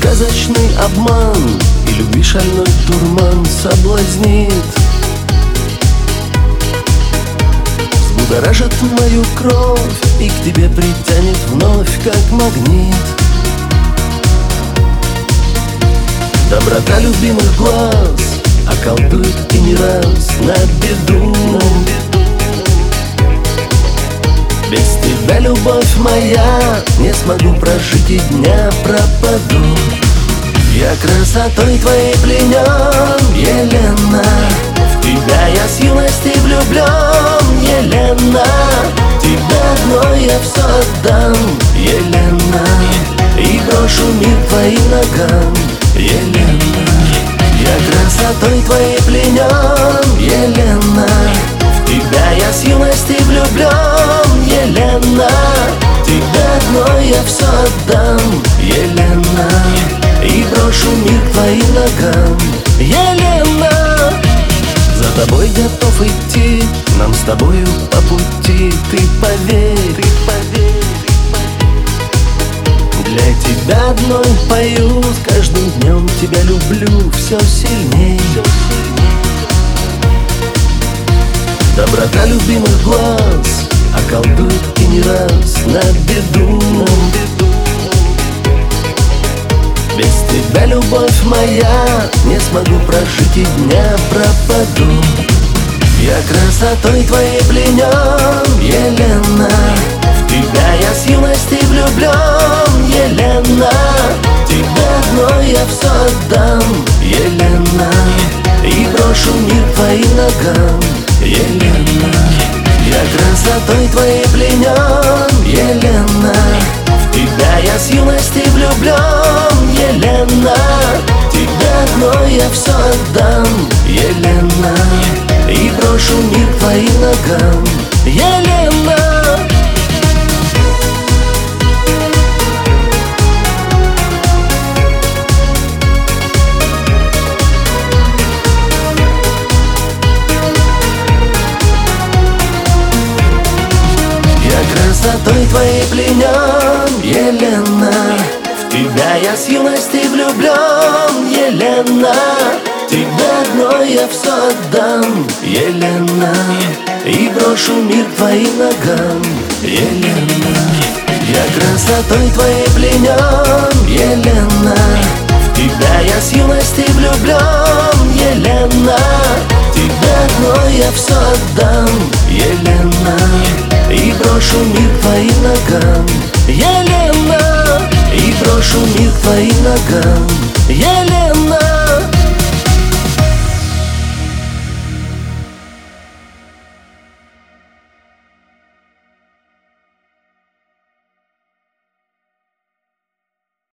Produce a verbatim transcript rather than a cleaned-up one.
сказочный обман, и любви шальной дурман соблазнит, взбудоражит мою кровь и к тебе притянет вновь, как магнит. Доброта любимых глаз околдует и не раз на беду. Без тебя, любовь моя, не смогу прожить и дня, пропаду. Я красотой твоей пленен, Елена, в тебя я с юности влюблен, Елена. Тебе одной я все отдам, Елена, и брошу мир твоим ногам, Елена. Я красотой твоей пленен, Елена, в тебя я с юности влюблен, Елена. Тебе одной я все отдам, Елена, и брошу мир твоим ногам, Елена. За тобой готов идти, нам с тобою по пути, ты поверь, ты поверь. Для тебя одной пою, с каждым днем тебя люблю все сильней. Доброта любимых глаз околдует и не раз на беду. Без тебя, любовь моя, не смогу прожить и дня, пропаду. Я красотой твоей пленен, Елена, в тебя я с юности влюблен, Елена. Тебе одной я все отдам, Елена, и брошу мир твоим ногам, Елена. Я красотой твоей пленен, Елена, в тебя я с юности влюблен, Елена. Тебе одной я все отдам, Елена, и брошу мир твоим ногам, Елена. Красотой твоей пленен, Елена, в тебя я с юности влюблен, Елена. Тебе одной я все отдам, Елена, и брошу мир твоим ногам, Елена. Я красотой твоей пленен, Елена, в тебя я с юности влюблен, Елена. Тебе одной я все отдам, Елена, и брошу мир твоим ногам, Елена, и брошу мир твоим ногам, Елена.